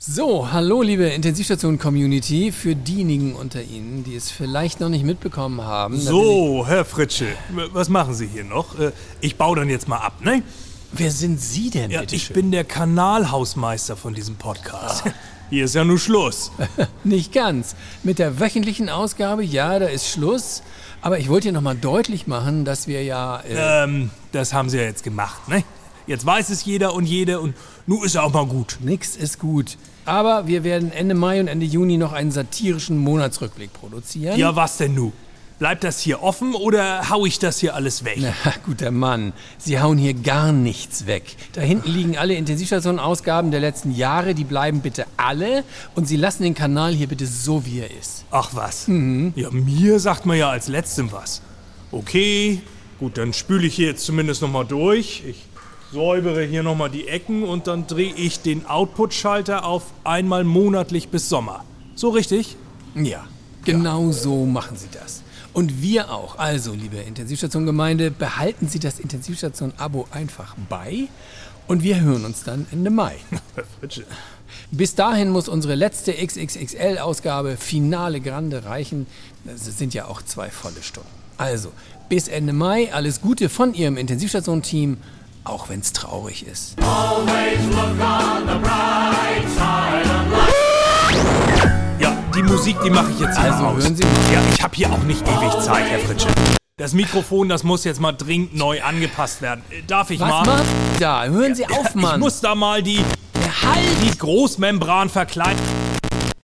So, hallo liebe Intensivstation-Community, für diejenigen unter Ihnen, die es vielleicht noch nicht mitbekommen haben. So, Herr Fritsche, was machen Sie hier noch? Ich baue dann jetzt mal ab, ne? Wer sind Sie denn, Ja, bitte ich schön? bin der Kanalhausmeister von diesem Podcast. Hier ist ja nur Schluss. Nicht ganz. Mit der wöchentlichen Ausgabe, ja, da ist Schluss. Aber ich wollte hier nochmal deutlich machen, dass wir ja... Das haben Sie ja jetzt gemacht, ne? Jetzt weiß es jeder und jede und nun ist ja auch mal gut. Nix ist gut. Aber wir werden Ende Mai und Ende Juni noch einen satirischen Monatsrückblick produzieren. Ja, was denn nun? Bleibt das hier offen oder hau ich das hier alles weg? Na, guter Mann, Sie hauen hier gar nichts weg. Da hinten liegen alle Intensivstation-Ausgaben der letzten Jahre, die bleiben bitte alle und Sie lassen den Kanal hier bitte so, wie er ist. Ach was? Ja, mir sagt man ja als Letztem was. Okay, gut, dann spüle ich hier jetzt zumindest nochmal durch. Ich säubere hier nochmal die Ecken und dann drehe ich den Output-Schalter auf einmal monatlich bis Sommer. So richtig? Ja, genau so machen Sie das. Und wir auch. Also, liebe Intensivstation-Gemeinde, behalten Sie das Intensivstation-Abo einfach bei und wir hören uns dann Ende Mai. Bis dahin muss unsere letzte XXXL-Ausgabe Finale Grande reichen. Das sind ja auch 2 volle Stunden. Also, bis Ende Mai, alles Gute von Ihrem Intensivstation-Team, auch wenn es traurig ist. Always look on the bright side of life. Ja, die Musik, die mache ich jetzt hier Also, aus. hören Sie mal. Ja, ich habe hier auch nicht ewig Zeit, Herr Fritsche. Das Mikrofon, das muss jetzt mal dringend neu angepasst werden. Darf ich Was mal? macht da? Hören Sie auf, Mann. Ich muss da mal die Halt! Großmembran verkleiden.